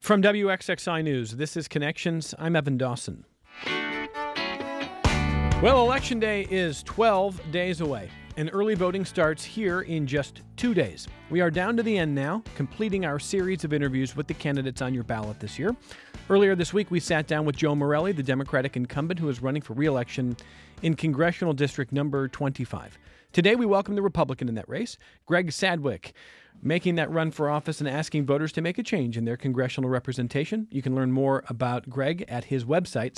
From WXXI News, this is Connections. I'm Evan Dawson. Well, Election Day is 12 days away, and early voting starts here in just 2 days. We are down to the end now, completing our series of interviews with the candidates on your ballot this year. Earlier this week, we sat down with Joe Morelle, the Democratic incumbent who is running for re-election in Congressional District number 25. Today, we welcome the Republican in that race, Greg Sadwick, making that run for office and asking voters to make a change in their congressional representation. You can learn more about Greg at his website,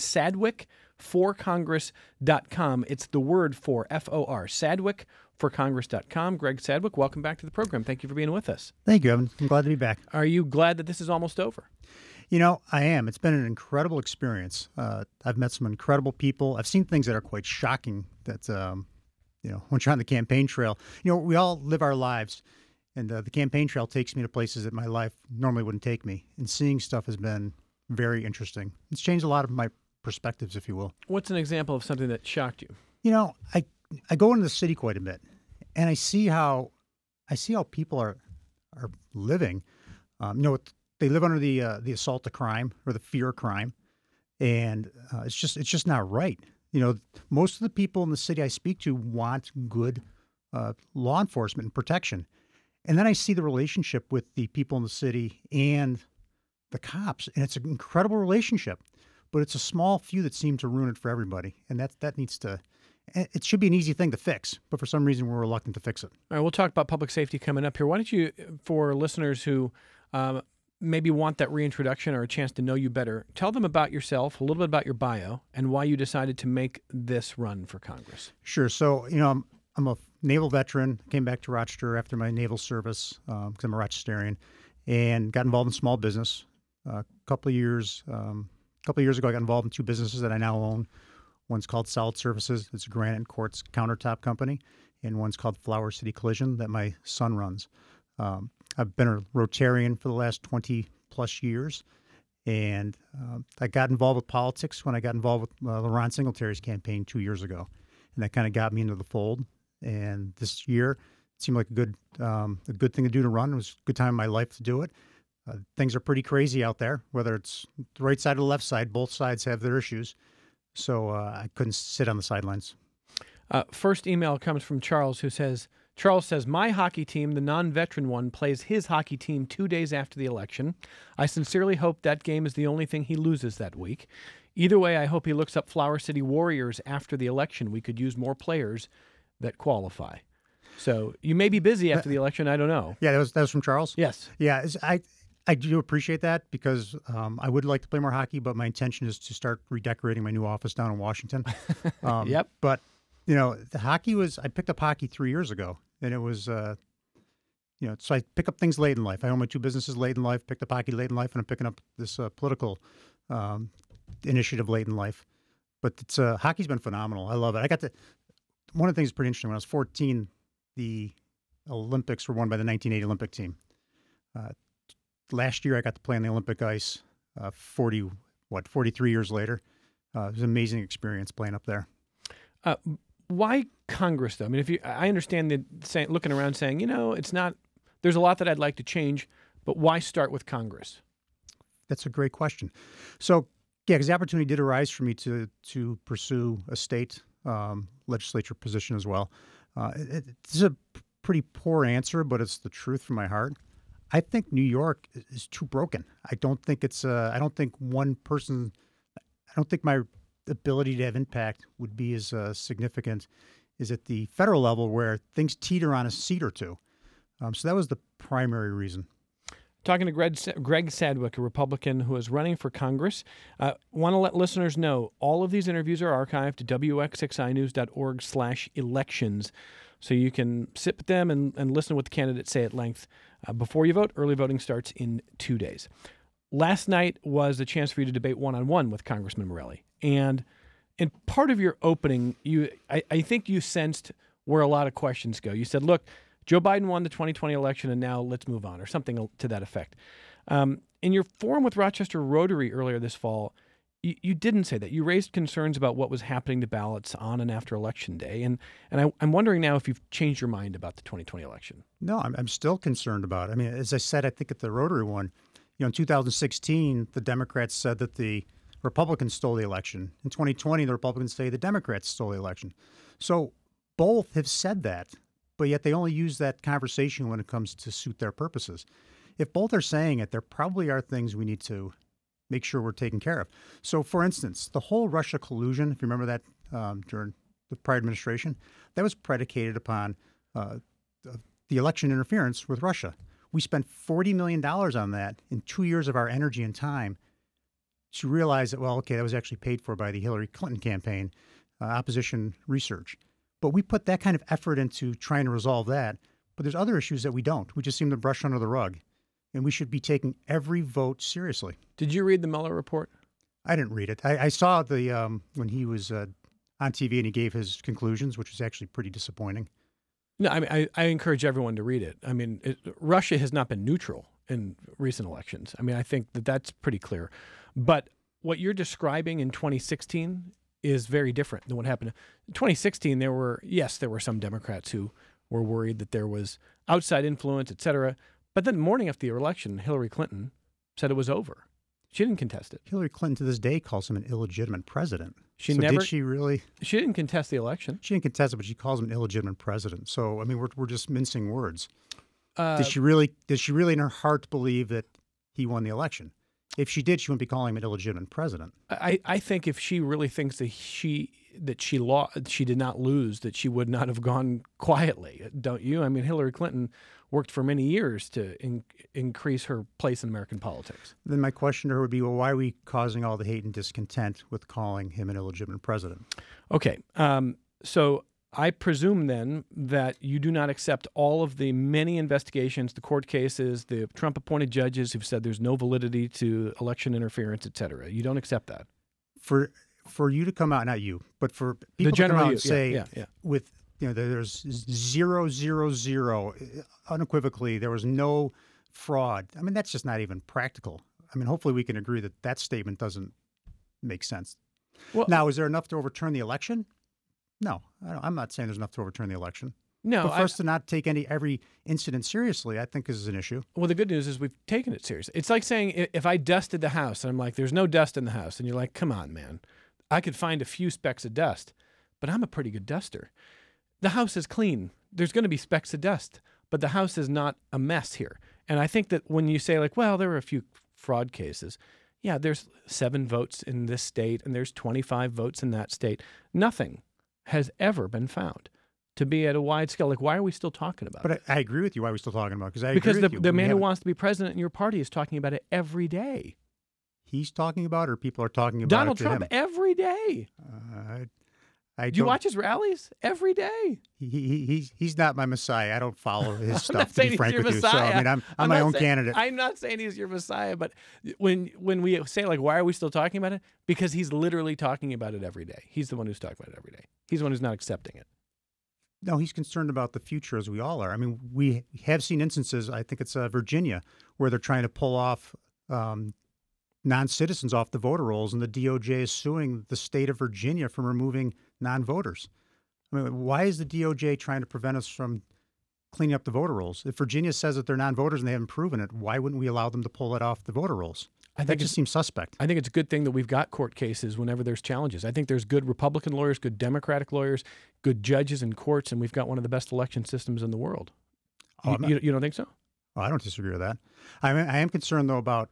sadwickforcongress.com. It's the word for F-O-R, sadwickforcongress.com. Greg Sadwick, welcome back to the program. Thank you for being with us. Thank you, Evan. I'm glad to be back. Are you glad that this is almost over? You know, I am. It's been an incredible experience. I've met some incredible people. I've seen things that are quite shocking that, once you're on the campaign trail, we all live our lives. And the campaign trail takes me to places that my life normally wouldn't take me. And seeing stuff has been very interesting. It's changed a lot of my perspectives, if you will. What's an example of something that shocked you? I go into the city quite a bit, and I see how people are living. They live under the assault to crime or the fear of crime, and it's just not right. Most of the people in the city I speak to want good law enforcement and protection. And then I see the relationship with the people in the city and the cops, and it's an incredible relationship. But it's a small few that seem to ruin it for everybody, and that needs to. It should be an easy thing to fix, but for some reason we're reluctant to fix it. All right, we'll talk about public safety coming up here. Why don't you, for listeners who maybe want that reintroduction or a chance to know you better, tell them about yourself, a little bit about your bio, and why you decided to make this run for Congress. Sure. So, I'm a naval veteran, came back to Rochester after my naval service because I'm a Rochesterian, and got involved in small business. A couple of years ago, I got involved in two businesses that I now own. One's called Solid Services. It's a granite and quartz countertop company. And one's called Flower City Collision that my son runs. I've been a Rotarian for the last 20-plus years. And I got involved with politics when I got involved with Ron Singletary's campaign 2 years ago. And that kind of got me into the fold. And this year, it seemed like a good thing to do to run. It was a good time in my life to do it. Things are pretty crazy out there, whether it's the right side or the left side. Both sides have their issues. So I couldn't sit on the sidelines. First email comes from Charles, who says, my hockey team, the non-veteran one, plays his hockey team 2 days after the election. I sincerely hope that game is the only thing he loses that week. Either way, I hope he looks up Flower City Warriors after the election. We could use more players that qualify. So you may be busy after the election. I don't know. Yeah, that was from Charles? Yes. Yeah, I do appreciate that because I would like to play more hockey, but my intention is to start redecorating my new office down in Washington. Yep. But, the hockey I picked up hockey 3 years ago, and it was, so I pick up things late in life. I own my two businesses late in life, picked up hockey late in life, and I'm picking up this political initiative late in life. But hockey's been phenomenal. I love it. One of the things that's pretty interesting, when I was 14, the Olympics were won by the 1980 Olympic team. Last year, I got to play on the Olympic ice 43 years later. It was an amazing experience playing up there. Why Congress, though? I mean, I understand looking around saying, it's not, there's a lot that I'd like to change, but why start with Congress? That's a great question. So, yeah, because the opportunity did arise for me to pursue a state legislature position as well. It's a pretty poor answer, but it's the truth from my heart. I think New York is too broken. I don't think I don't think my ability to have impact would be as significant as at the federal level where things teeter on a seat or two. So that was the primary reason. Talking to Greg Sadwick, a Republican who is running for Congress. Want to let listeners know all of these interviews are archived at wxxinews.org/elections. So you can sit with them and listen to what the candidates say at length before you vote. Early voting starts in 2 days. Last night was the chance for you to debate one-on-one with Congressman Morelle. And in part of your opening, I think you sensed where a lot of questions go. You said, look, Joe Biden won the 2020 election, and now let's move on, or something to that effect. In your forum with Rochester Rotary earlier this fall, you didn't say that. You raised concerns about what was happening to ballots on and after Election Day, and I'm wondering now if you've changed your mind about the 2020 election. No, I'm still concerned about it. I mean, as I said, I think at the Rotary one, In 2016, the Democrats said that the Republicans stole the election. In 2020, the Republicans say the Democrats stole the election. So both have said that, but yet they only use that conversation when it comes to suit their purposes. If both are saying it, there probably are things we need to make sure we're taking care of. So, for instance, the whole Russia collusion, if you remember that during the prior administration, that was predicated upon the election interference with Russia. We spent $40 million on that in 2 years of our energy and time to realize that, well, okay, that was actually paid for by the Hillary Clinton campaign, opposition research. But we put that kind of effort into trying to resolve that. But there's other issues that we don't. We just seem to brush under the rug. And we should be taking every vote seriously. Did you read the Mueller report? I didn't read it. I saw the when he was on TV and he gave his conclusions, which was actually pretty disappointing. No, I mean, I encourage everyone to read it. I mean, Russia has not been neutral in recent elections. I mean, I think that that's pretty clear. But what you're describing in 2016 is very different than what happened. In 2016, there were some Democrats who were worried that there was outside influence, et cetera. But then the morning after the election, Hillary Clinton said it was over. She didn't contest it. Hillary Clinton to this day calls him an illegitimate president. Did she really? She didn't contest the election. She didn't contest it, but she calls him an illegitimate president. So I mean, we're just mincing words. Did she really in her heart believe that he won the election? If she did, she wouldn't be calling him an illegitimate president. I think if she really thinks that she did not lose, that she would not have gone quietly. Don't you? I mean, Hillary Clinton worked for many years to increase her place in American politics. Then my question to her would be, well, why are we causing all the hate and discontent with calling him an illegitimate president? Okay. So I presume then that you do not accept all of the many investigations, the court cases, the Trump-appointed judges who've said there's no validity to election interference, et cetera. You don't accept that. For you to come out, not you, but for people to come out and say with there's 000 unequivocally there was no fraud. I mean, that's just not even practical. I mean, hopefully we can agree that that statement doesn't make sense. Well, now, is there enough to overturn the election? No, I'm not saying there's enough to overturn the election. No, but for us to not take every incident seriously, I think is an issue. Well, the good news is we've taken it seriously. It's like saying if I dusted the house and I'm like, there's no dust in the house, and you're like, come on, man, I could find a few specks of dust, but I'm a pretty good duster. The house is clean. There's going to be specks of dust, but the house is not a mess here. And I think that when you say like, well, there were a few fraud cases. Yeah, there's 7 votes in this state and there's 25 votes in that state. Nothing has ever been found to be at a wide scale. Like, why are we still talking about it? But I agree with you. Why are we still talking about it? Because the man who wants to be president in your party is talking about it every day. He's talking about it, or people are talking about Donald it Trump him? Every day. Do you watch his rallies every day? He's not my messiah. I don't follow his stuff, to be frank with you. Messiah. So I mean, I'm my own candidate. I'm not saying he's your messiah, but when we say like, why are we still talking about it? Because he's literally talking about it every day. He's the one who's talking about it every day. He's the one who's not accepting it. No, he's concerned about the future, as we all are. I mean, we have seen instances, I think it's Virginia, where they're trying to pull off non-citizens off the voter rolls, and the DOJ is suing the state of Virginia from removing non-voters. I mean, why is the DOJ trying to prevent us from cleaning up the voter rolls? If Virginia says that they're non-voters and they haven't proven it, why wouldn't we allow them to pull it off the voter rolls? That just seems suspect. I think it's a good thing that we've got court cases whenever there's challenges. I think there's good Republican lawyers, good Democratic lawyers, good judges in courts, and we've got one of the best election systems in the world. You don't think so? Oh, I don't disagree with that. I am concerned, though, about,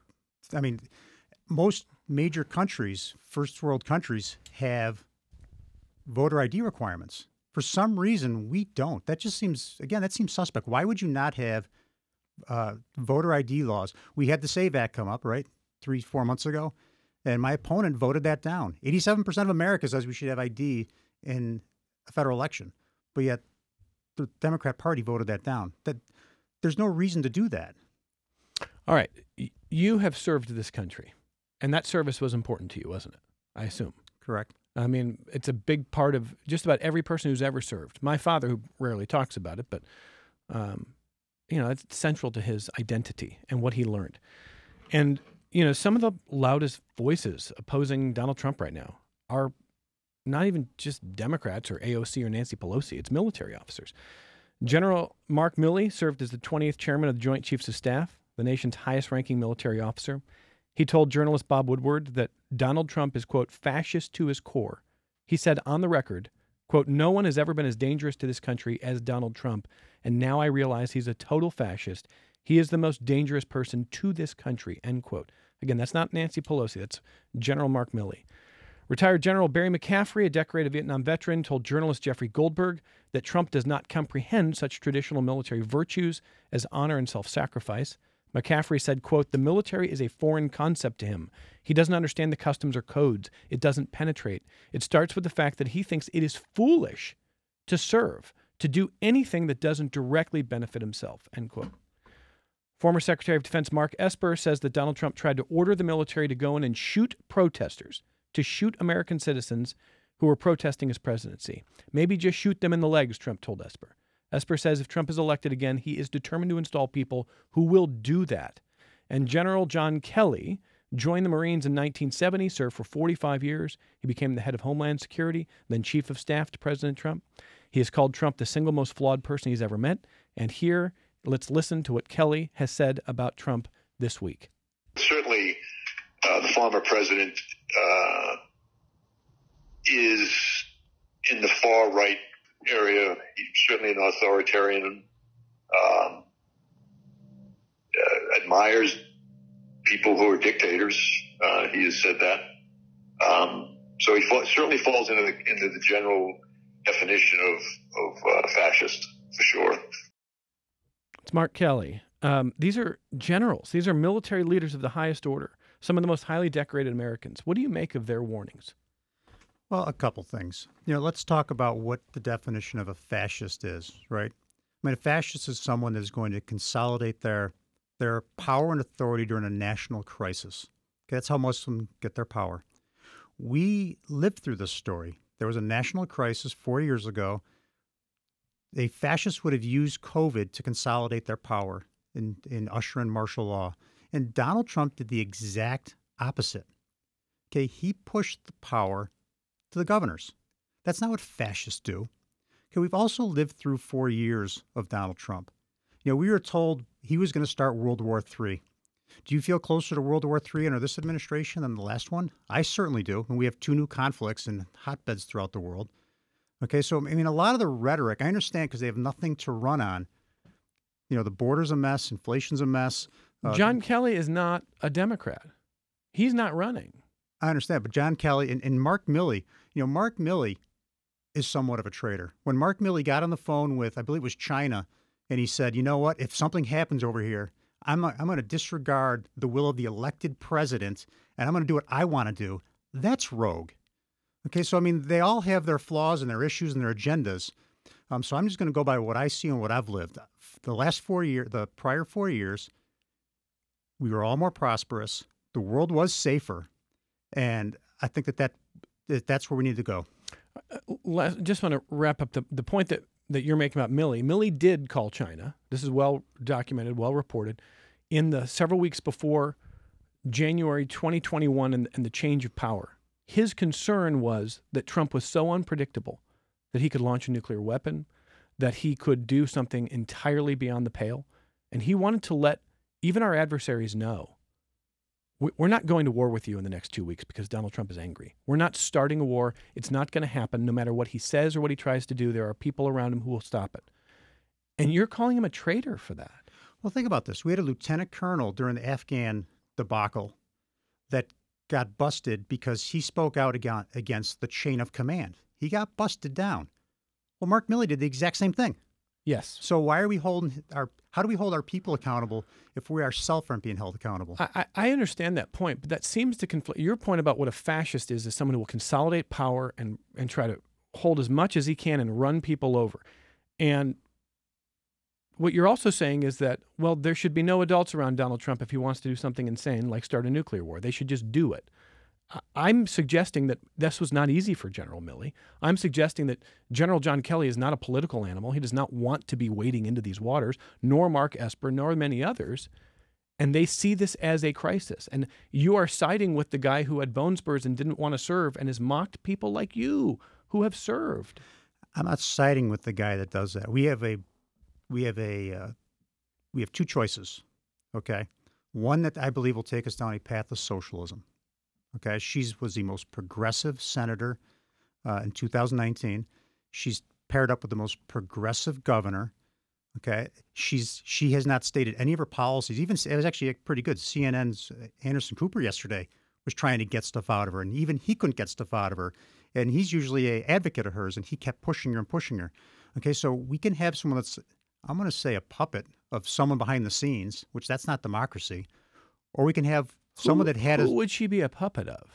most major countries, first world countries, have voter ID requirements. For some reason, we don't. That just seems suspect. Why would you not have voter ID laws? We had the SAVE Act come up, right, 3-4 months ago, and my opponent voted that down. 87% of America says we should have ID in a federal election, but yet the Democrat Party voted that down. That there's no reason to do that. All right. You have served this country, and that service was important to you, wasn't it? I assume. Correct. I mean, it's a big part of just about every person who's ever served. My father, who rarely talks about it, but, it's central to his identity and what he learned. And, some of the loudest voices opposing Donald Trump right now are not even just Democrats or AOC or Nancy Pelosi. It's military officers. General Mark Milley served as the 20th chairman of the Joint Chiefs of Staff the nation's highest-ranking military officer. He told journalist Bob Woodward that Donald Trump is, quote, fascist to his core. He said on the record, quote, no one has ever been as dangerous to this country as Donald Trump, and now I realize he's a total fascist. He is the most dangerous person to this country, end quote. Again, that's not Nancy Pelosi. That's General Mark Milley. Retired General Barry McCaffrey, a decorated Vietnam veteran, told journalist Jeffrey Goldberg that Trump does not comprehend such traditional military virtues as honor and self-sacrifice. McCaffrey said, quote, the military is a foreign concept to him. He doesn't understand the customs or codes. It doesn't penetrate. It starts with the fact that he thinks it is foolish to serve, to do anything that doesn't directly benefit himself, end quote. Former Secretary of Defense Mark Esper says that Donald Trump tried to order the military to go in and shoot protesters, to shoot American citizens who were protesting his presidency. Maybe just shoot them in the legs, Trump told Esper. Esper says if Trump is elected again, he is determined to install people who will do that. And General John Kelly joined the Marines in 1970, served for 45 years. He became the head of Homeland Security, then chief of staff to President Trump. He has called Trump the single most flawed person he's ever met. And here, let's listen to what Kelly has said about Trump this week. Certainly, the former president is in the far right area. He's certainly an authoritarian, admires people who are dictators. He has said that. So he certainly falls into the general definition of fascist, for sure. It's Mark Kelly. These are generals. These are military leaders of the highest order, some of the most highly decorated Americans. What do you make of their warnings? Well, a couple things. Let's talk about what the definition of a fascist is, right? I mean, a fascist is someone that is going to consolidate their power and authority during a national crisis. Okay, that's how most of them get their power. We lived through this story. There was a national crisis 4 years ago. A fascist would have used COVID to consolidate their power in usher in martial law. And Donald Trump did the exact opposite. Okay, he pushed the power to the governors. That's not what fascists do. Okay, we've also lived through 4 years of Donald Trump. We were told he was going to start World War III. Do you feel closer to World War III under this administration than the last one? I certainly do. And we have 2 new conflicts and hotbeds throughout the world. Okay, so, I mean, a lot of the rhetoric, I understand because they have nothing to run on. The border's a mess, inflation's a mess. John Kelly is not a Democrat. He's not running. I understand, but John Kelly and Mark Milley, Mark Milley is somewhat of a traitor. When Mark Milley got on the phone with, I believe it was China, and he said, you know what, if something happens over here, I'm going to disregard the will of the elected president, and I'm going to do what I want to do. That's rogue. Okay, so, I mean, they all have their flaws and their issues and their agendas. So I'm just going to go by what I see and what I've lived. The prior 4 years, we were all more prosperous. The world was safer. And I think that's where we need to go. Just want to wrap up the point that you're making about Milley. Milley did call China. This is well documented, well reported. In the several weeks before January 2021 and the change of power, his concern was that Trump was so unpredictable that he could launch a nuclear weapon, that he could do something entirely beyond the pale. And he wanted to let even our adversaries know, we're not going to war with you in the next 2 weeks because Donald Trump is angry. We're not starting a war. It's not going to happen. No matter what he says or what he tries to do, there are people around him who will stop it. And you're calling him a traitor for that. Well, think about this. We had a lieutenant colonel during the Afghan debacle that got busted because he spoke out against the chain of command. He got busted down. Well, Mark Milley did the exact same thing. Yes. So why are we how do we hold our people accountable if we ourselves aren't being held accountable? I understand that point, but that seems to conflict. Your point about what a fascist is someone who will consolidate power and try to hold as much as he can and run people over. And what you're also saying is that, well, there should be no adults around Donald Trump if he wants to do something insane like start a nuclear war. They should just do it. I'm suggesting that this was not easy for General Milley. I'm suggesting that General John Kelly is not a political animal. He does not want to be wading into these waters, nor Mark Esper, nor many others. And they see this as a crisis. And you are siding with the guy who had bone spurs and didn't want to serve and has mocked people like you who have served. I'm not siding with the guy that does that. We have 2 choices. okay? One that I believe will take us down a path of socialism, okay? She was the most progressive senator in 2019. She's paired up with the most progressive governor, okay? She has not stated any of her policies. Even it was actually pretty good. CNN's Anderson Cooper yesterday was trying to get stuff out of her, and even he couldn't get stuff out of her. And he's usually an advocate of hers, and he kept pushing her and pushing her. Okay, so we can have someone that's, I'm going to say, a puppet of someone behind the scenes, which that's not democracy, or we can have someone that had who would she be a puppet of?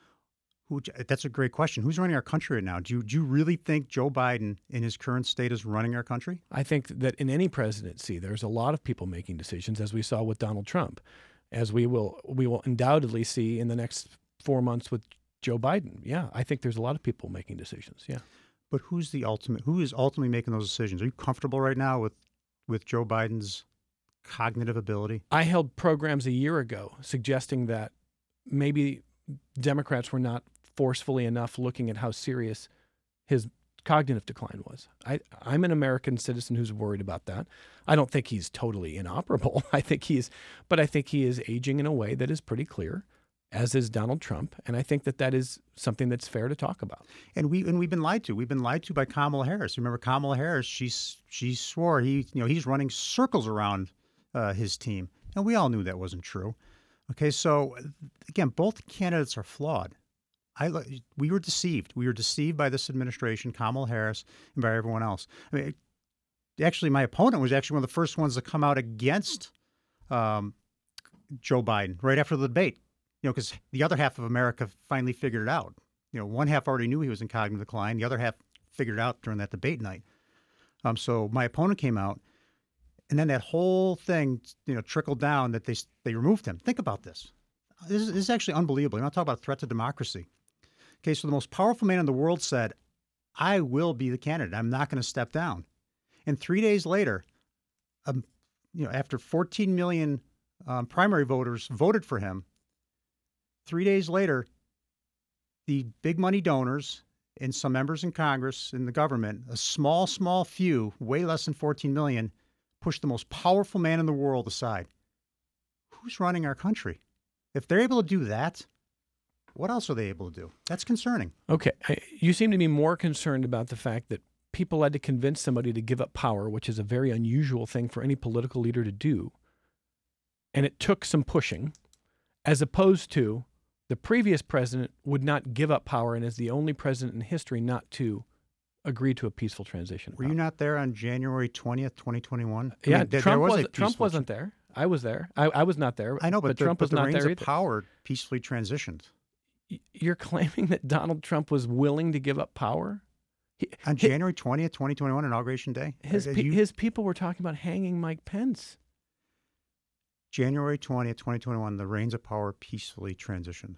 That's a great question. Who's running our country right now? Do you really think Joe Biden in his current state is running our country? I think that in any presidency, there's a lot of people making decisions, as we saw with Donald Trump, as we will undoubtedly see in the next 4 months with Joe Biden. Yeah, I think there's a lot of people making decisions. Yeah. But who is ultimately making those decisions? Are you comfortable right now with Joe Biden's cognitive ability? I held programs a year ago suggesting that maybe Democrats were not forcefully enough looking at how serious his cognitive decline was. I'm an American citizen who's worried about that. I don't think he's totally inoperable. I think he is aging in a way that is pretty clear, as is Donald Trump, and I think that is something that's fair to talk about. And we've been lied to. We've been lied to by Kamala Harris. Remember Kamala Harris? She swore he's running circles around his team, and we all knew that wasn't true. Okay, so again, both candidates are flawed. We were deceived. We were deceived by this administration, Kamala Harris, and by everyone else. I mean, actually, my opponent was actually one of the first ones to come out against Joe Biden right after the debate. Because the other half of America finally figured it out. One half already knew he was in cognitive decline. The other half figured it out during that debate night. So my opponent came out, and then that whole thing, trickled down that they removed him. Think about this. This is actually unbelievable. You want to talk about a threat to democracy? Okay, so the most powerful man in the world said, "I will be the candidate. I'm not going to step down." And 3 days later, after 14 million primary voters voted for him, 3 days later, the big money donors and some members in Congress and the government, a small few, way less than 14 million, pushed the most powerful man in the world aside. Who's running our country? If they're able to do that, what else are they able to do? That's concerning. Okay. You seem to be more concerned about the fact that people had to convince somebody to give up power, which is a very unusual thing for any political leader to do. And it took some pushing, as opposed to the previous president would not give up power and is the only president in history not to agree to a peaceful transition. Were you not there on January 20th, 2021? Yeah, Trump wasn't there. I was there. I was not there. I know, but Trump was not there either. The reins of power peacefully transitioned. You're claiming that Donald Trump was willing to give up power? On January 20th, 2021, Inauguration Day? His people were talking about hanging Mike Pence. January 20th, 2021, the reins of power peacefully transitioned.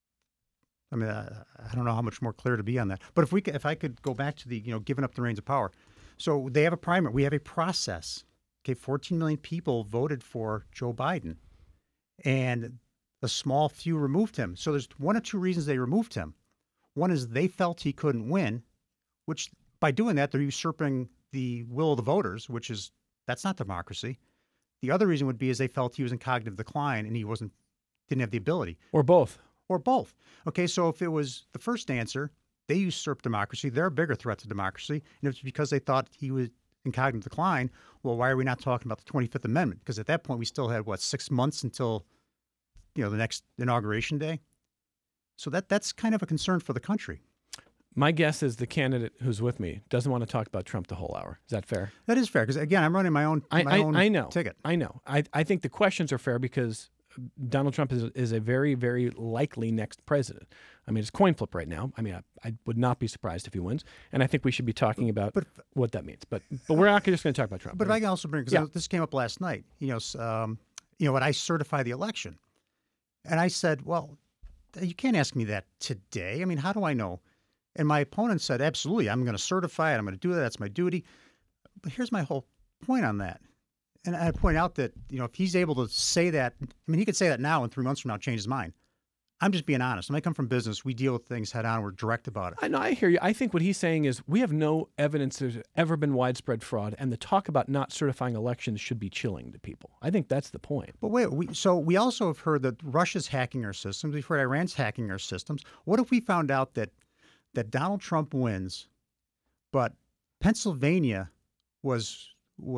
I mean, I don't know how much more clear to be on that. But if I could go back to the, giving up the reins of power. So they have a primary. We have a process. Okay, 14 million people voted for Joe Biden, and a small few removed him. So there's one or two reasons they removed him. One is they felt he couldn't win, which by doing that, they're usurping the will of the voters, that's not democracy. The other reason would be is they felt he was in cognitive decline and he didn't have the ability. Or both. Okay, so if it was the first answer, they usurped democracy. They're a bigger threat to democracy. And it's because they thought he was in cognitive decline. Well, why are we not talking about the 25th Amendment? Because at that point, we still had, 6 months until, the next inauguration day. So that's kind of a concern for the country. My guess is the candidate who's with me doesn't want to talk about Trump the whole hour. Is that fair? That is fair, because, again, I'm running my own ticket. I know. I think the questions are fair because Donald Trump is a very, very likely next president. I mean, it's coin flip right now. I mean, I would not be surprised if he wins, and I think we should be talking about what that means. But we're not just going to talk about Trump. But if I can also bring, because this came up last night, when I certify the election, and I said, well, you can't ask me that today. I mean, how do I know? And my opponent said, absolutely, I'm going to certify it. I'm going to do that. That's my duty. But here's my whole point on that. And I point out that, if he's able to say that, I mean, he could say that now and 3 months from now change his mind. I'm just being honest. When I come from business, we deal with things head on. We're direct about it. I know, I hear you. I think what he's saying is we have no evidence there's ever been widespread fraud, and the talk about not certifying elections should be chilling to people. I think that's the point. But wait, we also have heard that Russia's hacking our systems. We've heard Iran's hacking our systems. What if we found out that Donald Trump wins, but Pennsylvania was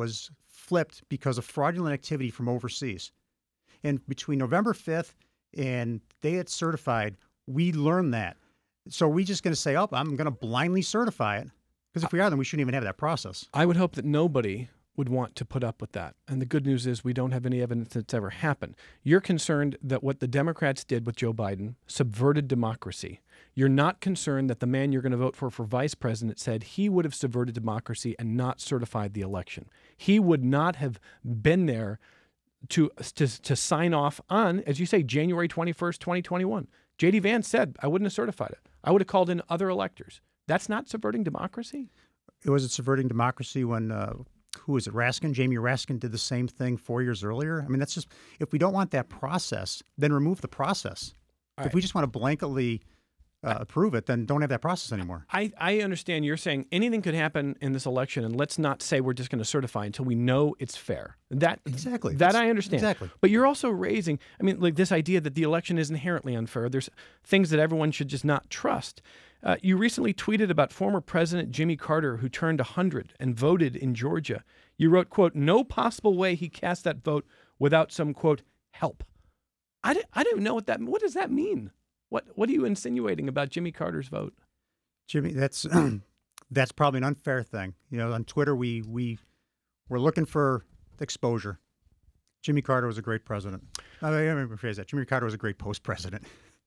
flipped because of fraudulent activity from overseas? And between November 5th and they get certified, we learned that. So are we just going to say, oh, I'm going to blindly certify it? Because if we are, then we shouldn't even have that process. I would hope that nobody would want to put up with that. And the good news is we don't have any evidence that's ever happened. You're concerned that what the Democrats did with Joe Biden subverted democracy. You're not concerned that the man you're going to vote for vice president said he would have subverted democracy and not certified the election. He would not have been there to sign off on, as you say, January 21st, 2021. J.D. Vance said, I wouldn't have certified it. I would have called in other electors. That's not subverting democracy? Was it subverting democracy when, who was it, Raskin? Jamie Raskin did the same thing 4 years earlier? I mean, that's just, if we don't want that process, then remove the process. If we just want to blanketly approve it, then don't have that process anymore. I understand you're saying anything could happen in this election, and let's not say we're just going to certify until we know it's fair. Exactly. That I understand. Exactly. But you're also raising, I mean, like this idea that the election is inherently unfair. There's things that everyone should just not trust. You recently tweeted about former President Jimmy Carter, who turned 100 and voted in Georgia. You wrote, quote, no possible way he cast that vote without some, quote, help. I don't even know what does that mean? What are you insinuating about Jimmy Carter's vote? Jimmy, that's probably an unfair thing. You know, on Twitter, we're looking for exposure. Jimmy Carter was a great president. Let me rephrase that. Jimmy Carter was a great post-president.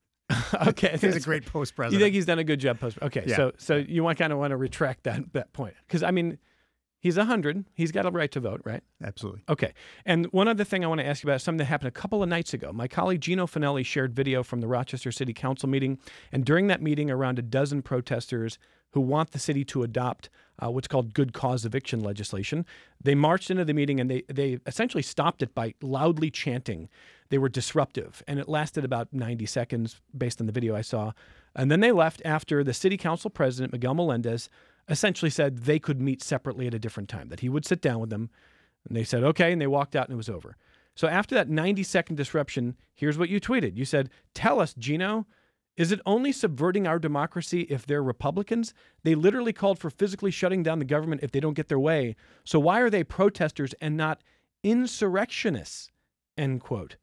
Okay, he's a great post-president. You think he's done a good job post? Okay, yeah. So you kind of want to retract that point because I mean, he's 100. He's got a right to vote, right? Absolutely. Okay. And one other thing I want to ask you about is something that happened a couple of nights ago. My colleague Gino Finelli shared video from the Rochester City Council meeting, and during that meeting, around a dozen protesters who want the city to adopt what's called good cause eviction legislation. They marched into the meeting and they essentially stopped it by loudly chanting. They were disruptive, and it lasted about 90 seconds based on the video I saw. And then they left after the city council president, Miguel Melendez, essentially said they could meet separately at a different time, that he would sit down with them. And they said, okay, and they walked out and it was over. So after that 90-second disruption, here's what you tweeted. You said, tell us, Gino, is it only subverting our democracy if they're Republicans? They literally called for physically shutting down the government if they don't get their way. So why are they protesters and not insurrectionists? End quote.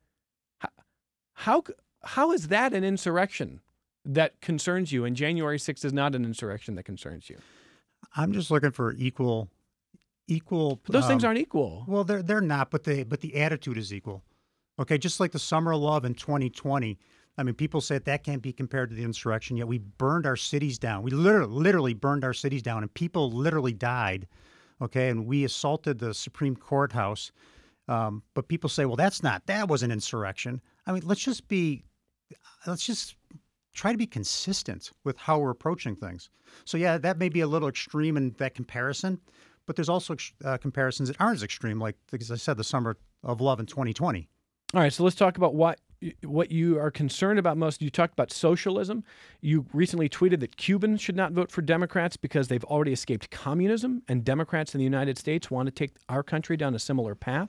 How is that an insurrection that concerns you? And January 6th is not an insurrection that concerns you. I'm just looking for equal. Those things aren't equal. Well, they're not, but the attitude is equal. Okay, just like the Summer of Love in 2020. I mean, people say that can't be compared to the insurrection, yet we burned our cities down. We literally burned our cities down, and people literally died. Okay, and we assaulted the Supreme Courthouse. But people say, well, that was an insurrection. I mean, let's just try to be consistent with how we're approaching things. So yeah, that may be a little extreme in that comparison, but there's also comparisons that aren't as extreme, like, as I said, the Summer of Love in 2020. All right, so let's talk about what you are concerned about most. You talked about socialism. You recently tweeted that Cubans should not vote for Democrats because they've already escaped communism, and Democrats in the United States want to take our country down a similar path.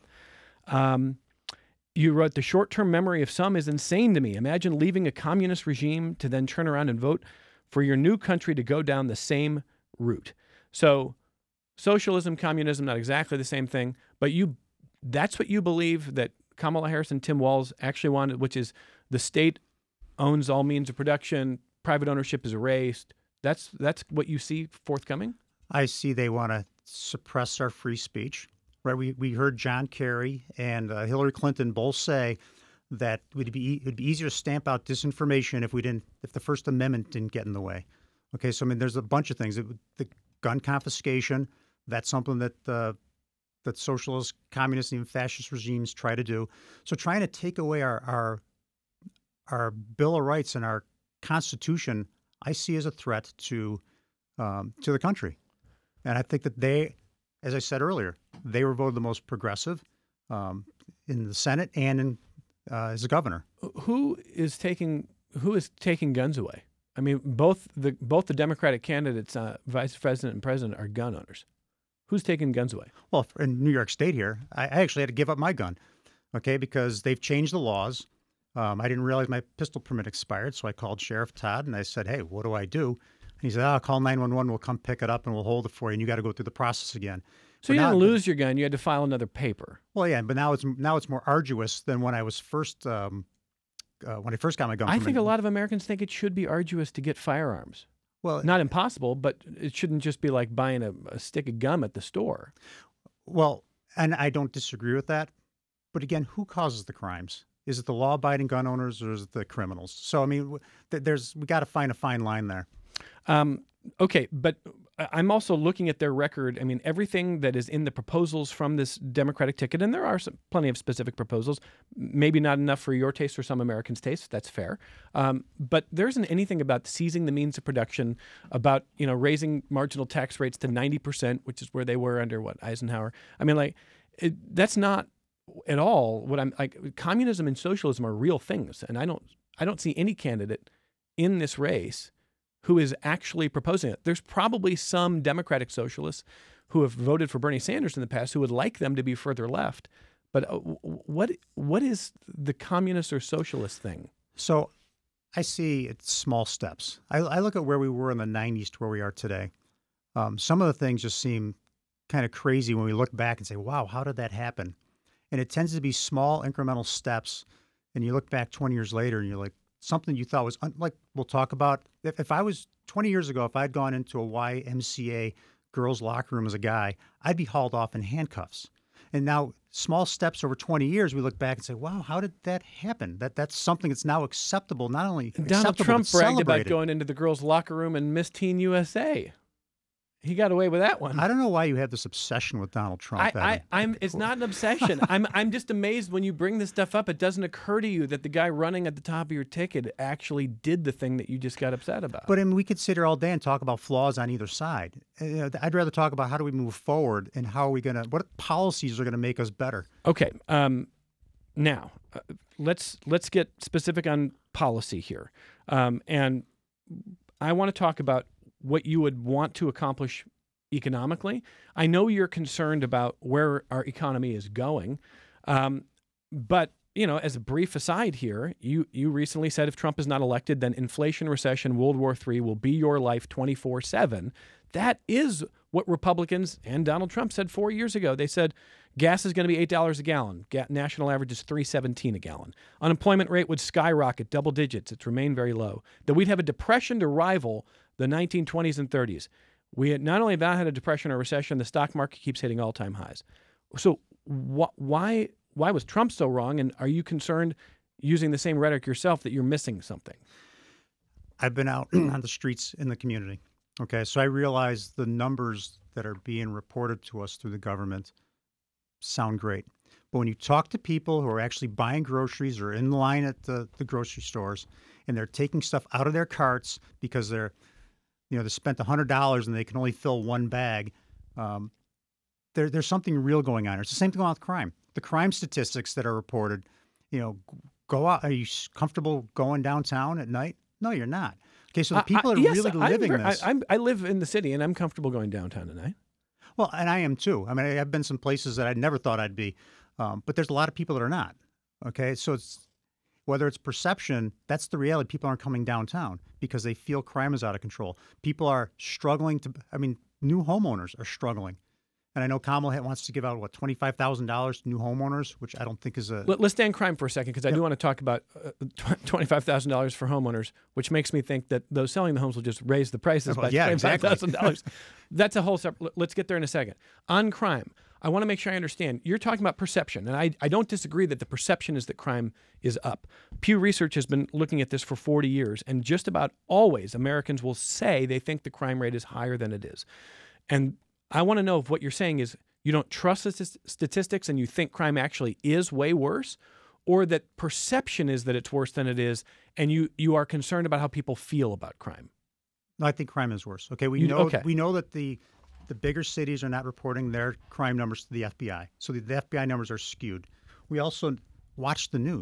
You wrote, the short-term memory of some is insane to me. Imagine leaving a communist regime to then turn around and vote for your new country to go down the same route. So socialism, communism, not exactly the same thing, but that's what you believe that Kamala Harris and Tim Walz actually wanted, which is the state owns all means of production, private ownership is erased. That's what you see forthcoming? I see they want to suppress our free speech. Right, we heard John Kerry and Hillary Clinton both say that it would be easier to stamp out disinformation if the First Amendment didn't get in the way. Okay, so I mean, there's a bunch of things. The gun confiscation, that's something that socialist, communist, and even fascist regimes try to do. So trying to take away our Bill of Rights and our Constitution, I see as a threat to the country, and I think that they, as I said earlier, they were voted the most progressive in the Senate and as a governor. Who is taking who is taking guns away? I mean, both the Democratic candidates, vice president and president, are gun owners. Who's taking guns away? Well, in New York State here, I actually had to give up my gun, okay, because they've changed the laws. I didn't realize my pistol permit expired, so I called Sheriff Todd and I said, "Hey, what do I do?" And he said, call 911. We'll come pick it up and we'll hold it for you, and you got to go through the process again. So you didn't lose your gun; you had to file another paper. Well, yeah, but now it's more arduous than when I was first when I first got my gun. I think a lot of Americans think it should be arduous to get firearms. Well, not impossible, but it shouldn't just be like buying a stick of gum at the store. Well, and I don't disagree with that. But again, who causes the crimes? Is it the law-abiding gun owners or is it the criminals? So, I mean, we got to find a fine line there. Okay, but I'm also looking at their record. I mean, everything that is in the proposals from this Democratic ticket, and there are plenty of specific proposals, maybe not enough for your taste or some Americans' taste. That's fair. But there isn't anything about seizing the means of production, about raising marginal tax rates to 90%, which is where they were under Eisenhower. I mean, that's not at all what I'm like. Communism and socialism are real things, and I don't see any candidate in this race who is actually proposing it. There's probably some Democratic socialists who have voted for Bernie Sanders in the past who would like them to be further left. But what is the communist or socialist thing? So I see it's small steps. I look at where we were in the 90s to where we are today. Some of the things just seem kind of crazy when we look back and say, wow, how did that happen? And it tends to be small incremental steps. And you look back 20 years later and you're like, something you thought was like we'll talk about. If I was 20 years ago, if I'd gone into a YMCA girls' locker room as a guy, I'd be hauled off in handcuffs. And now, small steps over 20 years, we look back and say, "Wow, how did that happen?" That's something that's now acceptable. Not only Donald acceptable, Trump but bragged celebrated. about going into the girls' locker room and Miss Teen USA. He got away with that one. I don't know why you have this obsession with Donald Trump. It's not an obsession. I'm just amazed when you bring this stuff up. It doesn't occur to you that the guy running at the top of your ticket actually did the thing that you just got upset about. But I mean, we could sit here all day and talk about flaws on either side. I'd rather talk about how do we move forward and how are we going to, what policies are going to make us better. Okay. Now, let's get specific on policy here. And I want to talk about what you would want to accomplish economically. I know you're concerned about where our economy is going, but as a brief aside here, you recently said if Trump is not elected, then inflation, recession, World War III will be your life 24/7. That is what Republicans and Donald Trump said 4 years ago. They said gas is going to be $8 a gallon. National average is $3.17 a gallon. Unemployment rate would skyrocket double digits. It's remained very low. That we'd have a depression to rival the 1920s and 30s. We had not only have not had a depression or recession, the stock market keeps hitting all-time highs. So why was Trump so wrong? And are you concerned, using the same rhetoric yourself, that you're missing something? I've been out on the streets in the community. Okay, so I realize the numbers that are being reported to us through the government sound great. But when you talk to people who are actually buying groceries or in line at the grocery stores, and they're taking stuff out of their carts because they spent $100 and they can only fill one bag, there's something real going on. It's the same thing with crime. The crime statistics that are reported, go out. Are you comfortable going downtown at night? No, you're not. Okay, so the people are really living this. I live in the city, and I'm comfortable going downtown at night. Well, and I am too. I mean, I've been some places that I never thought I'd be, but there's a lot of people that are not. Okay, so whether it's perception, that's the reality. People aren't coming downtown because they feel crime is out of control. People are struggling new homeowners are struggling. And I know Kamala wants to give out, $25,000 to new homeowners, which I don't think is a... Let's stay on crime for a second, because I do want to talk about $25,000 for homeowners, which makes me think that those selling the homes will just raise the prices by $25,000. That's a whole separate... Let's get there in a second. On crime, I want to make sure I understand. You're talking about perception, and I don't disagree that the perception is that crime is up. Pew Research has been looking at this for 40 years, and just about always Americans will say they think the crime rate is higher than it is. And I want to know if what you're saying is you don't trust the statistics and you think crime actually is way worse, or that perception is that it's worse than it is, and you are concerned about how people feel about crime. No, I think crime is worse. Okay, we know that the bigger cities are not reporting their crime numbers to the FBI, so the FBI numbers are skewed. We also watch the news.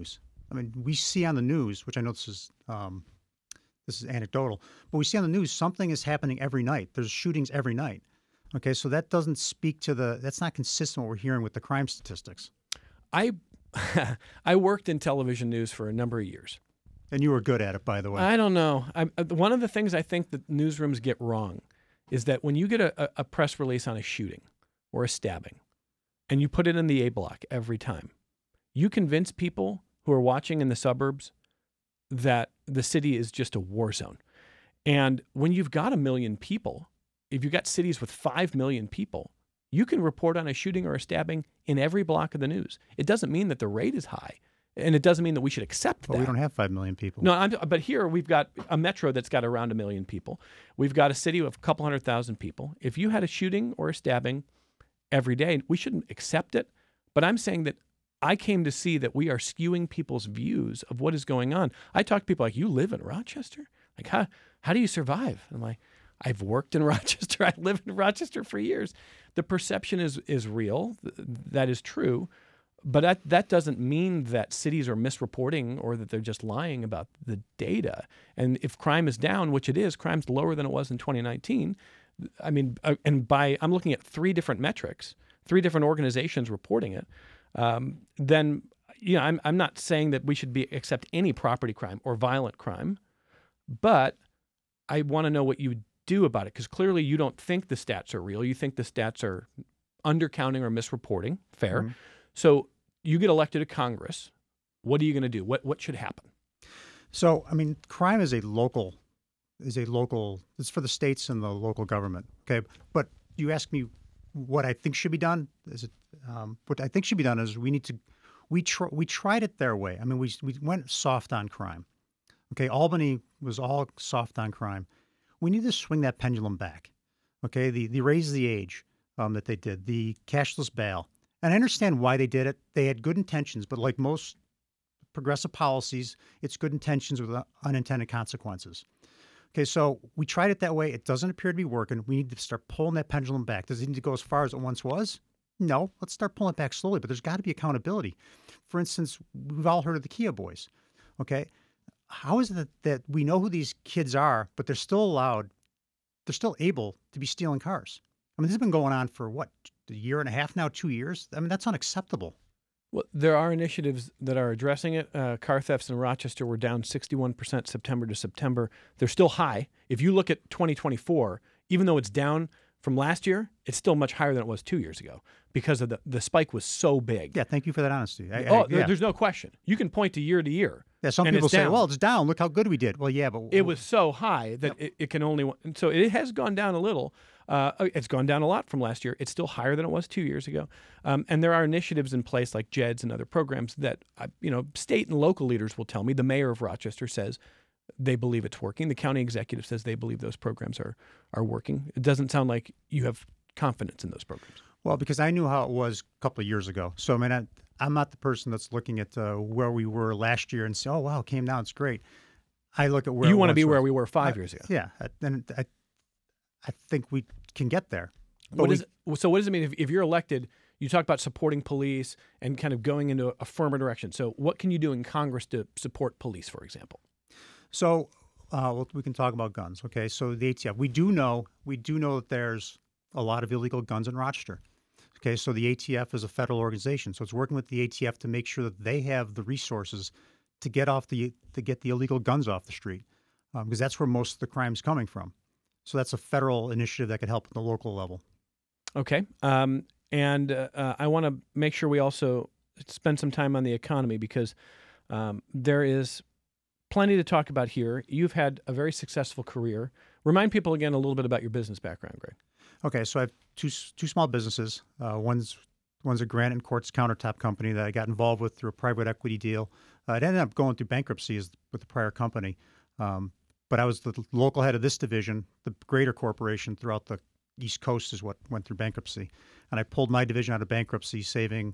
I mean, we see on the news, which I know this is anecdotal, but we see on the news something is happening every night. There's shootings every night. Okay, so that doesn't speak to that's not consistent with what we're hearing with the crime statistics. I I worked in television news for a number of years. And you were good at it, by the way. I don't know. One of the things I think that newsrooms get wrong is that when you get a press release on a shooting or a stabbing, and you put it in the A block every time, you convince people who are watching in the suburbs that the city is just a war zone. And when you've got 1 million people, if you've got cities with 5 million people, you can report on a shooting or a stabbing in every block of the news. It doesn't mean that the rate is high, and it doesn't mean that we should accept But that. we don't have 5 million people. No, but here we've got a metro that's got around 1 million people. We've got a city of a couple 100,000 people. If you had a shooting or a stabbing every day, we shouldn't accept it. But I'm saying that I came to see that we are skewing people's views of what is going on. I talk to people like, you live in Rochester? Like, how do you survive? I'm like, I've worked in Rochester. I lived in Rochester for years. The perception is real. That is true. But that doesn't mean that cities are misreporting or that they're just lying about the data. And if crime is down, which it is, crime's lower than it was in 2019. I mean, I'm looking at 3 different metrics, 3 different organizations reporting it. Then, I'm not saying that we should accept any property crime or violent crime, but I want to know what you do about it, because clearly you don't think the stats are real. You think the stats are undercounting or misreporting. Fair. Mm-hmm. So you get elected to Congress. What are you going to do? What should happen? So, I mean, crime is a local, it's for the states and the local government. Okay. But you ask me what I think should be done. What I think should be done is we tried it their way. I mean, we went soft on crime. Okay. Albany was all soft on crime. We need to swing that pendulum back. Okay. The raise the age that they did, the cashless bail. And I understand why they did it. They had good intentions, but like most progressive policies, it's good intentions with unintended consequences. Okay, so we tried it that way. It doesn't appear to be working. We need to start pulling that pendulum back. Does it need to go as far as it once was? No. Let's start pulling it back slowly, but there's got to be accountability. For instance, we've all heard of the Kia boys. Okay, how is it that we know who these kids are, but they're still able to be stealing cars? I mean, this has been going on for what, a year and a half now, 2 years? I mean, that's unacceptable. Well, there are initiatives that are addressing it. Car thefts in Rochester were down 61% September to September. They're still high. If you look at 2024, even though it's down from last year, it's still much higher than it was 2 years ago because of the spike was so big. Yeah, thank you for that honesty. There's no question. You can point to year. Yeah, some people say, well, it's down. Look how good we did. Well, yeah, but it was so high that it can only. So it has gone down a little. It's gone down a lot from last year. It's still higher than it was 2 years ago. And there are initiatives in place like JEDS and other programs that, state and local leaders will tell me. The mayor of Rochester says they believe it's working. The county executive says they believe those programs are working. It doesn't sound like you have confidence in those programs. Well, because I knew how it was a couple of years ago. So, I mean, I'm not the person that's looking at where we were last year and say, oh, wow, it came down. It's great. I look at where you want to be where we were 5 years ago. Yeah. And I think we can get there. So what does it mean if you're elected? You talk about supporting police and kind of going into a firmer direction. So what can you do in Congress to support police, for example? So we can talk about guns. Okay. So the ATF, we do know that there's a lot of illegal guns in Rochester. Okay. So the ATF is a federal organization. So it's working with the ATF to make sure that they have the resources to get the illegal guns off the street, because that's where most of the crime's coming from. So that's a federal initiative that could help at the local level. Okay. And I want to make sure we also spend some time on the economy, because there is plenty to talk about here. You've had a very successful career. Remind people again a little bit about your business background, Greg. Okay. So I have two small businesses. One's a granite quartz countertop company that I got involved with through a private equity deal. It ended up going through bankruptcy with the prior company. But I was the local head of this division. The greater corporation throughout the East Coast is what went through bankruptcy. And I pulled my division out of bankruptcy, saving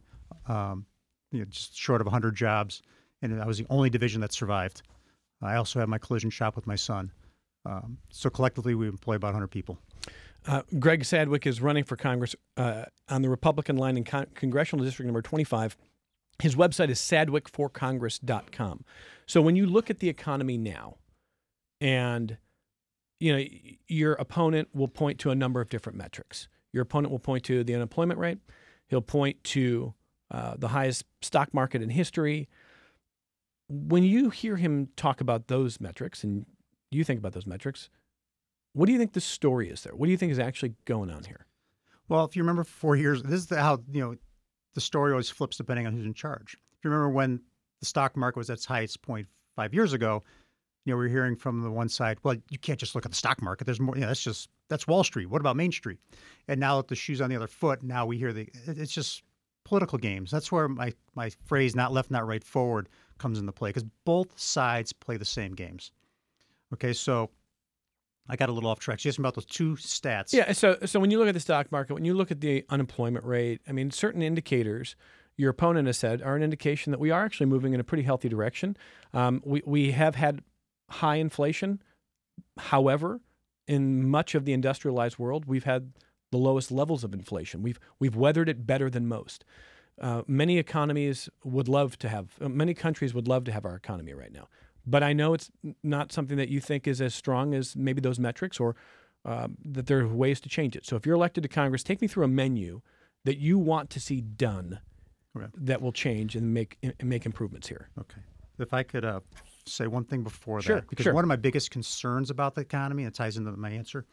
just short of 100 jobs. And I was the only division that survived. I also have my collision shop with my son. So collectively, we employ about 100 people. Greg Sadwick is running for Congress on the Republican line in Congressional District number 25. His website is sadwickforcongress.com. So when you look at the economy now, and your opponent will point to a number of different metrics. Your opponent will point to the unemployment rate. He'll point to the highest stock market in history. When you hear him talk about those metrics and you think about those metrics, what do you think the story is there? What do you think is actually going on here? Well, if you remember 4 years, this is how the story always flips depending on who's in charge. If you remember when the stock market was at its highest point 5 years ago, we're hearing from the one side, well, you can't just look at the stock market. There's more. That's Wall Street. What about Main Street? And now that the shoe's on the other foot, now we hear it's just political games. That's where my phrase "not left, not right, forward" comes into play, because both sides play the same games. Okay, so I got a little off track. Just about those two stats. Yeah. So when you look at the stock market, when you look at the unemployment rate, I mean, certain indicators your opponent has said are an indication that we are actually moving in a pretty healthy direction. We have had high inflation. However, in much of the industrialized world, we've had the lowest levels of inflation. We've weathered it better than most. Many countries would love to have our economy right now. But I know it's not something that you think is as strong as maybe those metrics, or that there are ways to change it. So if you're elected to Congress, take me through a menu that you want to see done that will change and make improvements here. Okay. If I could say one thing before Sure, that, because sure. one of my biggest concerns about the economy, and it ties into my answer,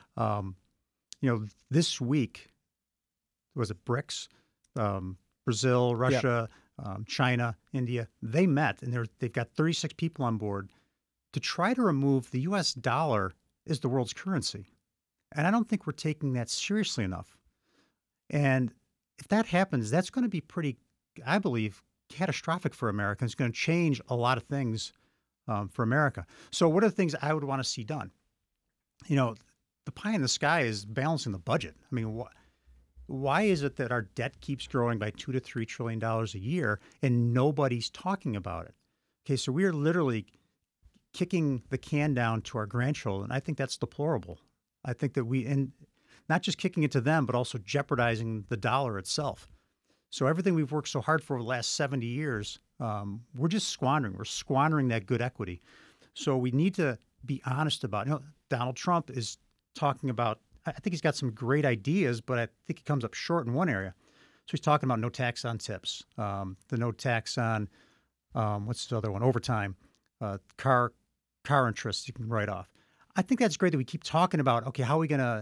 this week, was it BRICS, Brazil, Russia, China, India, they met, and they've got 36 people on board to try to remove the U.S. dollar as the world's currency. And I don't think we're taking that seriously enough. And if that happens, that's going to be pretty, I believe, catastrophic for America. It's going to change a lot of things for America. So what are the things I would want to see done? The pie in the sky is balancing the budget. I mean, why is it that our debt keeps growing by $2 to $3 trillion a year and nobody's talking about it? Okay, so we are literally kicking the can down to our grandchildren. I think that's deplorable. I think that and not just kicking it to them, but also jeopardizing the dollar itself. So everything we've worked so hard for over the last 70 years, we're just squandering. We're squandering that good equity. So we need to be honest about it. Donald Trump is talking about, I think he's got some great ideas, but I think he comes up short in one area. So he's talking about no tax on tips, the no tax on, what's the other one, overtime, car interest you can write off. I think that's great that we keep talking about, okay, how are we gonna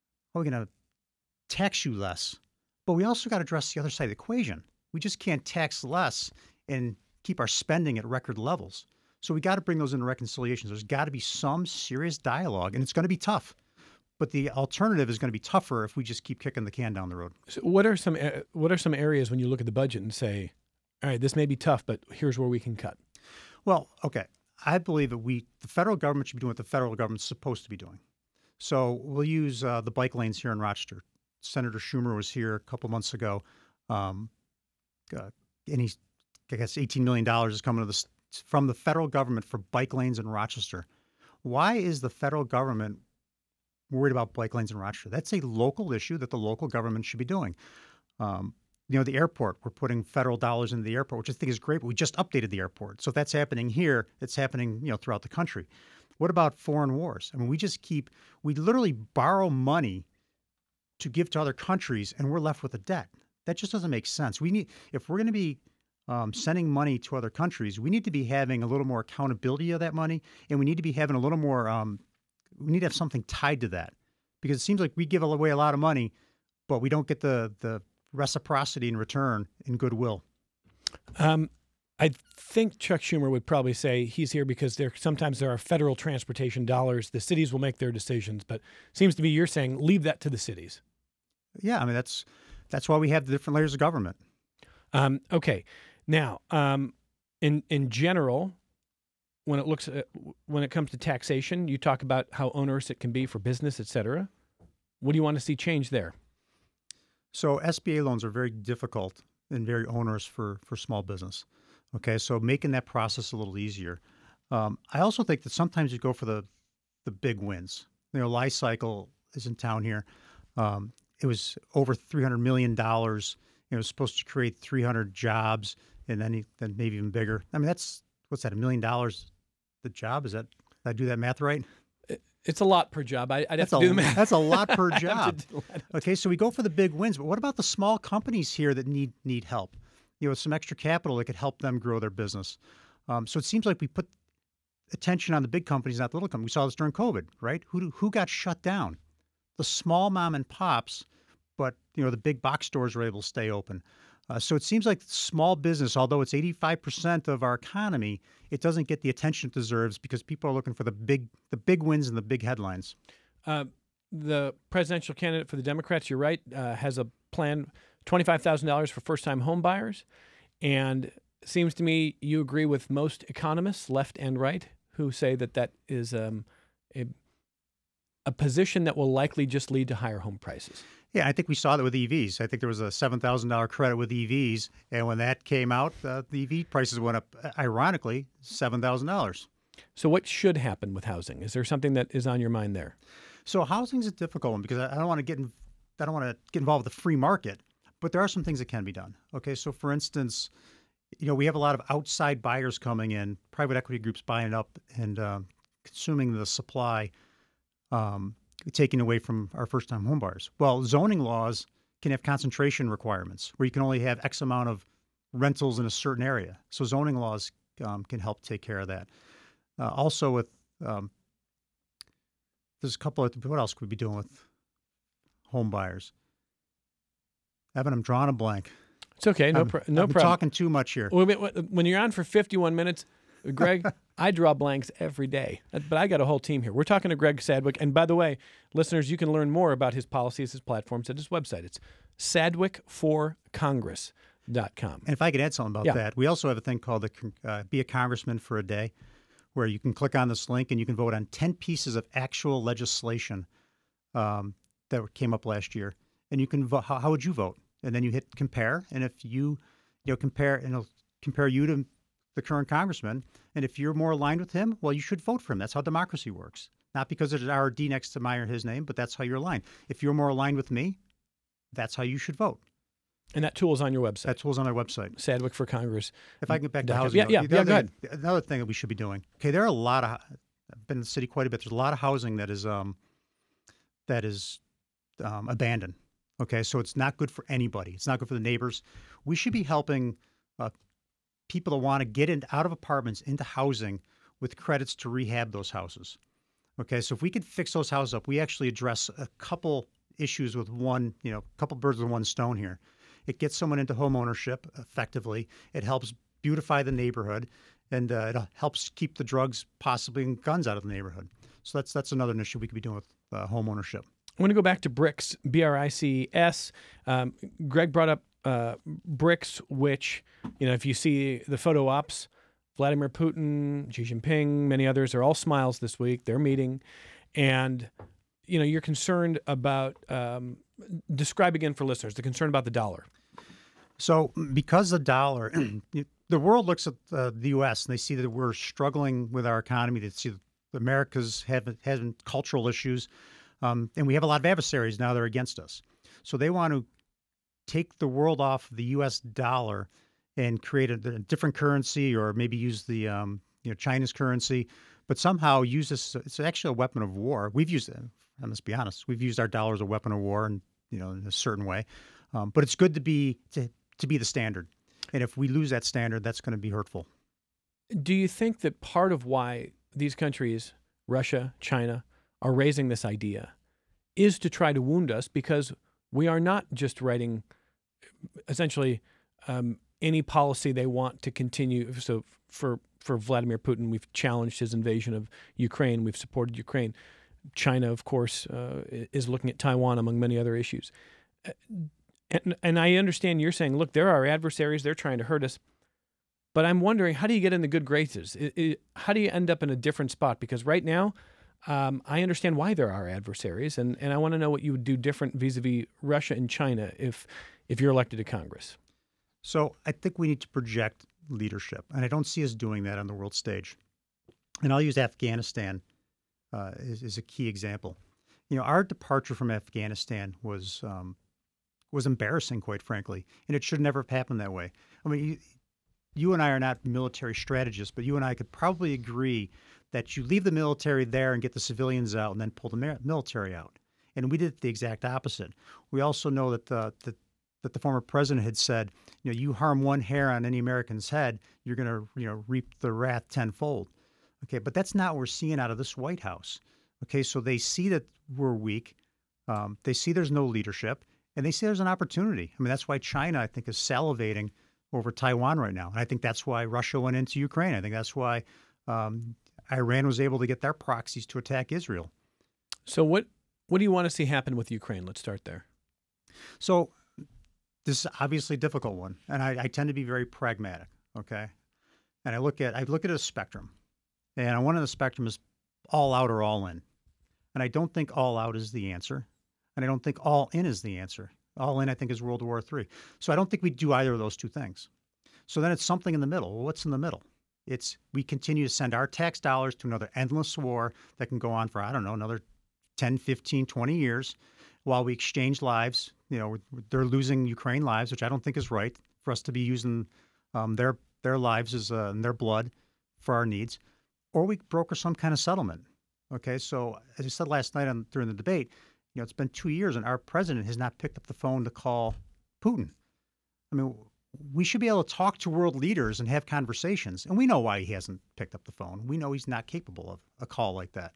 tax you less? But we also got to address the other side of the equation. We just can't tax less and keep our spending at record levels. So we got to bring those into reconciliations. There's got to be some serious dialogue, and it's going to be tough. But the alternative is going to be tougher if we just keep kicking the can down the road. So what are some areas when you look at the budget and say, all right, this may be tough, but here's where we can cut? Well, okay. I believe that the federal government should be doing what the federal government's supposed to be doing. So we'll use the bike lanes here in Rochester. Senator Schumer was here a couple months ago, and I guess $18 million is coming from the federal government for bike lanes in Rochester. Why is the federal government worried about bike lanes in Rochester? That's a local issue that the local government should be doing. The airport, we're putting federal dollars into the airport, which I think is great, but we just updated the airport. So if that's happening here, it's happening, throughout the country. What about foreign wars? I mean, we literally borrow money to give to other countries, and we're left with a debt. That just doesn't make sense. If we're going to be sending money to other countries, we need to be having a little more accountability of that money, and we need to be having a little more, we need to have something tied to that, because it seems like we give away a lot of money, but we don't get the reciprocity in return in goodwill. I think Chuck Schumer would probably say he's here because sometimes there are federal transportation dollars. The cities will make their decisions, but it seems to me you're saying leave that to the cities. Yeah, I mean, that's why we have the different layers of government. Okay. Now, in general, when it comes to taxation, you talk about how onerous it can be for business, et cetera. What do you want to see change there? So SBA loans are very difficult and very onerous for small business. Okay, so making that process a little easier. I also think that sometimes you go for the big wins. Li-Cycle is in town here. It was over $300 million It's supposed to create 300 jobs, and then maybe even bigger. I mean, that's what's that? $1 million the job? Is that? Did I do that math right? It's a lot per job. I'd have That's to do the math. That's a lot per I'd have job. to do that. Okay, so we go for the big wins, but what about the small companies here that need help? Some extra capital that could help them grow their business. So it seems like we put attention on the big companies, not the little companies. We saw this during COVID, right? Who got shut down? The small mom and pops, but the big box stores were able to stay open. So it seems like small business, although it's 85% of our economy, it doesn't get the attention it deserves because people are looking for the big wins and the big headlines. The presidential candidate for the Democrats, you're right, has a plan, $25,000 for first-time home buyers. And it seems to me you agree with most economists, left and right, who say that is a position that will likely just lead to higher home prices. Yeah, I think we saw that with EVs. I think there was a $7,000 credit with EVs, and when that came out, the EV prices went up, ironically, $7,000. So what should happen with housing? Is there something that is on your mind there? So housing is a difficult one because I don't want to get involved with the free market, but there are some things that can be done. Okay, so for instance, we have a lot of outside buyers coming in, private equity groups buying up and consuming the supply. Taking away from our first-time home buyers. Well, zoning laws can have concentration requirements where you can only have X amount of rentals in a certain area. So zoning laws can help take care of that. Also with, there's a couple of, what else could we be doing with home buyers? Evan, I'm drawing a blank. It's okay. No I'm problem. talking too much here. When you're on for 51 minutes, Greg, I draw blanks every day, but I got a whole team here. We're talking to Greg Sadwick. And by the way, listeners, you can learn more about his policies, his platforms at his website. It's sadwickforcongress.com. And if I could add something about that, we also have a thing called the Be a Congressman for a Day, where you can click on this link and you can vote on 10 pieces of actual legislation that came up last year. And you can vote. How would you vote? And then you hit compare. And if you compare, and it'll compare you to the current congressman. And if you're more aligned with him, well, you should vote for him. That's how democracy works. Not because there's an RD next to my or his name, but that's how you're aligned. If you're more aligned with me, that's how you should vote. And that tool is on your website. That tool's on our website. Sadwick for Congress. If I can get back to housing. Yeah, go ahead. Another thing that we should be doing. Okay, there are a lot of, I've been in the city quite a bit. There's a lot of housing that is abandoned. Okay, so it's not good for anybody. It's not good for the neighbors. We should be helping people that want to get out of apartments into housing with credits to rehab those houses. Okay, so if we could fix those houses up, we actually address a couple issues with a couple birds with one stone here. It gets someone into home ownership effectively. It helps beautify the neighborhood, and it helps keep the drugs, possibly and guns, out of the neighborhood. So that's another initiative we could be doing with home ownership. I want to go back to BRICS, BRICS. Greg brought up BRICS, which, if you see the photo ops, Vladimir Putin, Xi Jinping, many others are all smiles this week. They're meeting. And, you're concerned about, describe again for listeners, the concern about the dollar. So because the dollar, the world looks at the U.S. and they see that we're struggling with our economy. They see that America's having cultural issues. And we have a lot of adversaries now that are against us. So they want to take the world off the U.S. dollar and create a different currency, or maybe use the China's currency, but somehow use this. It's actually a weapon of war. We've used it. I must be honest. We've used our dollar as a weapon of war, and in a certain way. But it's good to be the standard. And if we lose that standard, that's going to be hurtful. Do you think that part of why these countries, Russia, China, are raising this idea is to try to wound us, because we are not just writing essentially any policy they want to continue. So for Vladimir Putin, we've challenged his invasion of Ukraine. We've supported Ukraine. China, of course, is looking at Taiwan, among many other issues. And I understand you're saying, look, there are adversaries. They're trying to hurt us. But I'm wondering, how do you get in the good graces? How do you end up in a different spot? Because right now, I understand why there are adversaries, and I want to know what you would do different vis-a-vis Russia and China if you're elected to Congress. So I think we need to project leadership, and I don't see us doing that on the world stage. And I'll use Afghanistan as a key example. Our departure from Afghanistan was was embarrassing, quite frankly, and it should never have happened that way. I mean, you and I are not military strategists, but you and I could probably agree that you leave the military there and get the civilians out and then pull the military out. And we did the exact opposite. We also know that the former president had said, you harm one hair on any American's head, you're going to, reap the wrath tenfold. Okay, but that's not what we're seeing out of this White House. Okay, so they see that we're weak. They see there's no leadership, and they see there's an opportunity. I mean, that's why China, I think, is salivating over Taiwan right now. And I think that's why Russia went into Ukraine. I think that's why Iran was able to get their proxies to attack Israel. So what do you want to see happen with Ukraine? Let's start there. So this is obviously a difficult one, and I tend to be very pragmatic, okay? And I look at a spectrum, and on one end of the spectrum is all out or all in. And I don't think all out is the answer, and I don't think all in is the answer. All in, I think, is World War III. So I don't think we do either of those two things. So then it's something in the middle. Well, what's in the middle? It's we continue to send our tax dollars to another endless war that can go on for, I don't know, another 10, 15, 20 years while we exchange lives. They're losing Ukraine lives, which I don't think is right for us to be using their lives as and their blood for our needs. Or we broker some kind of settlement. Okay, so as I said last night during the debate, it's been 2 years and our president has not picked up the phone to call Putin. I mean, we should be able to talk to world leaders and have conversations. And we know why he hasn't picked up the phone. We know he's not capable of a call like that.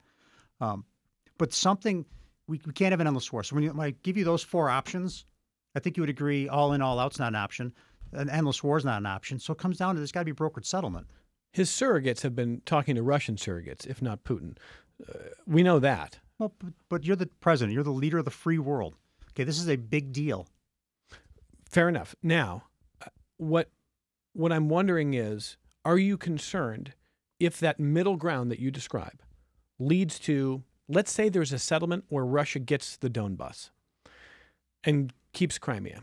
But something, we can't have an endless war. So when I give you those four options, I think you would agree all in, all out's not an option. An endless war is not an option. So it comes down to there's got to be brokered settlement. His surrogates have been talking to Russian surrogates, if not Putin. We know that. Well, but you're the president. You're the leader of the free world. Okay, this is a big deal. Fair enough. Now, what I'm wondering is, are you concerned if that middle ground that you describe leads to, let's say there's a settlement where Russia gets the Donbas and keeps Crimea.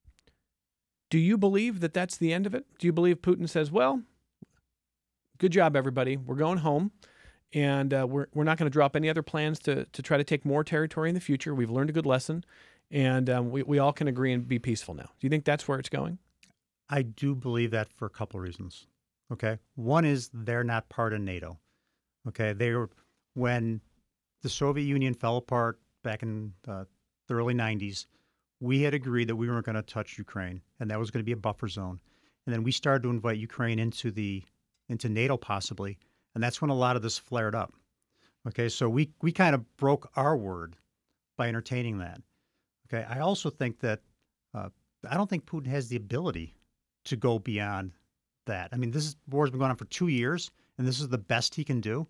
Do you believe that that's the end of it? Do you believe Putin says, well, good job, everybody. We're going home. And we're not going to drop any other plans to try to take more territory in the future. We've learned a good lesson, and we all can agree and be peaceful now. Do you think that's where it's going? I do believe that for a couple of reasons. Okay, one is they're not part of NATO. Okay, when the Soviet Union fell apart back in the early 90s, we had agreed that we weren't going to touch Ukraine, and that was going to be a buffer zone. And then we started to invite Ukraine into NATO possibly. And that's when a lot of this flared up. Okay, so we kind of broke our word by entertaining that. Okay, I also think that I don't think Putin has the ability to go beyond that. I mean, this war's been going on for 2 years, and this is the best he can do.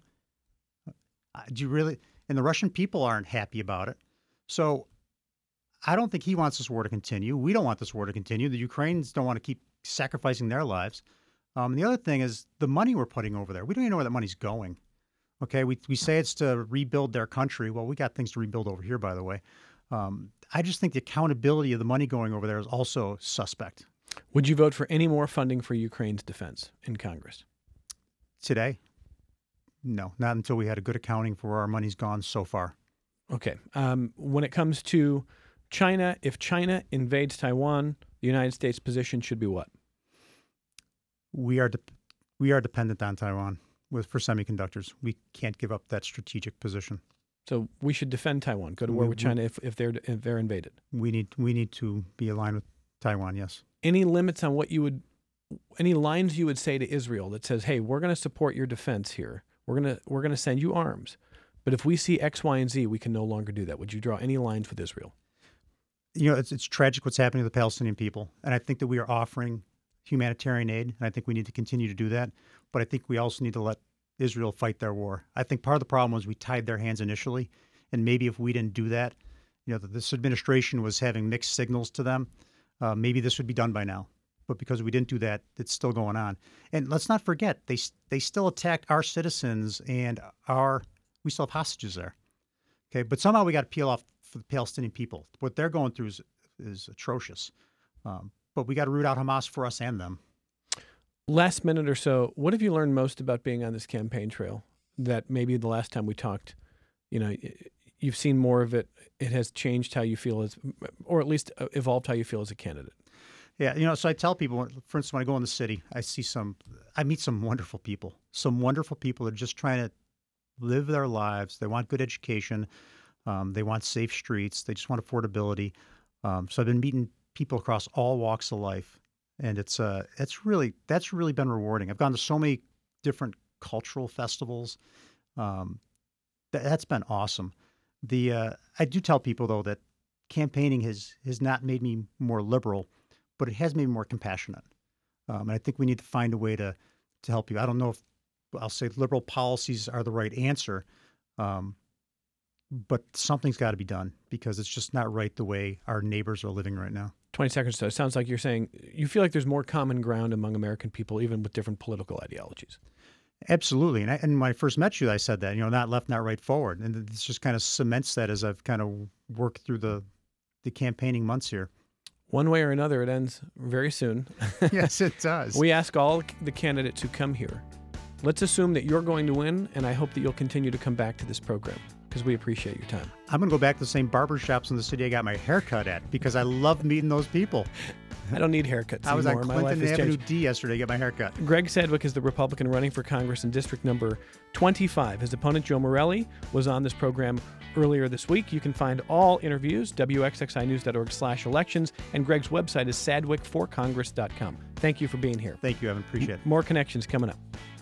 Do you really? And the Russian people aren't happy about it. So I don't think he wants this war to continue. We don't want this war to continue. The Ukrainians don't want to keep sacrificing their lives. And the other thing is the money we're putting over there. We don't even know where that money's going. Okay, we say it's to rebuild their country. Well, we got things to rebuild over here, by the way. I just think the accountability of the money going over there is also suspect. Would you vote for any more funding for Ukraine's defense in Congress? Today? No, not until we had a good accounting for where our money's gone so far. Okay. When it comes to China, if China invades Taiwan, the United States' position should be what? We are dependent on Taiwan for semiconductors. We can't give up that strategic position. So we should defend Taiwan. Go to war with China if they're invaded. We need to be aligned with Taiwan. Yes. Any limits on any lines you would say to Israel that says, "Hey, we're going to support your defense here. We're going to send you arms, but if we see X, Y, and Z, we can no longer do that." Would you draw any lines with Israel? It's tragic what's happening to the Palestinian people, and I think that we are offering humanitarian aid, and I think we need to continue to do that. But I think we also need to let Israel fight their war. I think part of the problem was we tied their hands initially, and maybe if we didn't do that, this administration was having mixed signals to them. Maybe this would be done by now. But because we didn't do that, it's still going on. And let's not forget, they still attacked our citizens, and we still have hostages there. Okay, but somehow we got to peel off for the Palestinian people. What they're going through is atrocious. But we got to root out Hamas for us and them. Last minute or so, what have you learned most about being on this campaign trail that maybe the last time we talked, you've seen more of it. It has changed how you feel or at least evolved how you feel as a candidate. Yeah, so I tell people, for instance, when I go in the city, I meet some wonderful people that are just trying to live their lives. They want good education. They want safe streets. They just want affordability. So I've been meeting people across all walks of life, and that's really been rewarding. I've gone to so many different cultural festivals. That's been awesome. I do tell people though that campaigning has not made me more liberal, but it has made me more compassionate. And I think we need to find a way to help you. I don't know if I'll say liberal policies are the right answer, but something's got to be done because it's just not right the way our neighbors are living right now. 20 seconds. So it sounds like you're saying you feel like there's more common ground among American people, even with different political ideologies. Absolutely. And when I first met you, I said that, not left, not right, forward. And this just kind of cements that as I've kind of worked through the campaigning months here. One way or another, it ends very soon. Yes, it does. We ask all the candidates who come here. Let's assume that you're going to win, and I hope that you'll continue to come back to this program because we appreciate your time. I'm going to go back to the same barber shops in the city I got my hair cut at because I love meeting those people. I don't need haircuts I was anymore. on My life Clinton has Avenue changed. D yesterday to get my hair cut. Greg Sedgwick is the Republican running for Congress in District number 25. His opponent, Joe Morelli, was on this program earlier this week. You can find all interviews, wxxinews.org/elections, and Greg's website is sadwickforcongress.com. Thank you for being here. Thank you, Evan. Appreciate it. More connections coming up.